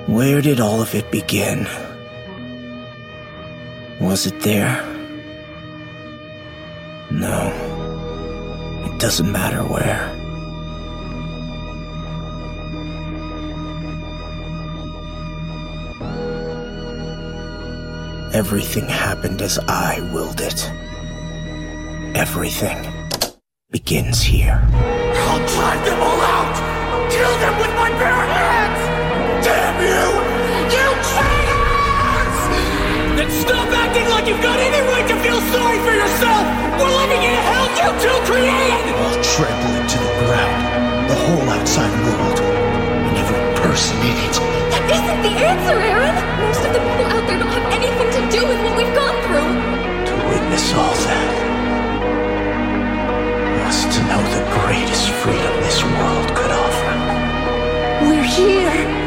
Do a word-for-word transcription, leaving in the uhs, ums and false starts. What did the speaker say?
Where did all of it begin? Was it there? No. It doesn't matter where. Everything happened as I willed it. Everything begins here. I'll drive them all out! Kill them with my bare hands! Damn you! You traitors! Then stop acting like you've got any right to feel sorry for yourself! We're living in a hell you two created! I'll trample it to the ground, the whole outside world, and every person in it. That isn't the answer, Aaron! Most of the people out there don't have anything to do with what we've gone through. To witness all that was to know the greatest freedom this world could offer. We're here.